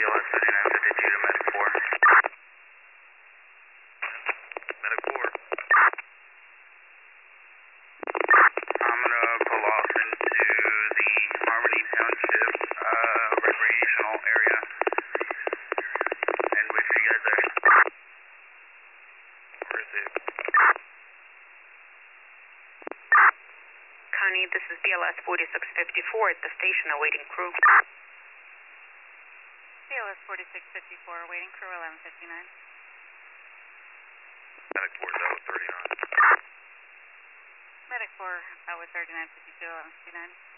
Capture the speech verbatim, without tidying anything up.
B L S thirty-nine fifty-two to Medic four. Medic four. I'm gonna pull off into the Harmony Township uh, recreational area. And wait for you guys there. Receive. Connie, this is B L S forty-six fifty-four at the station awaiting crew. B L S forty-six fifty-four, waiting crew eleven fifty-nine. Medic four, that was thirty-nine. Medic four, that was thirty-nine fifty-two, eleven fifty-nine.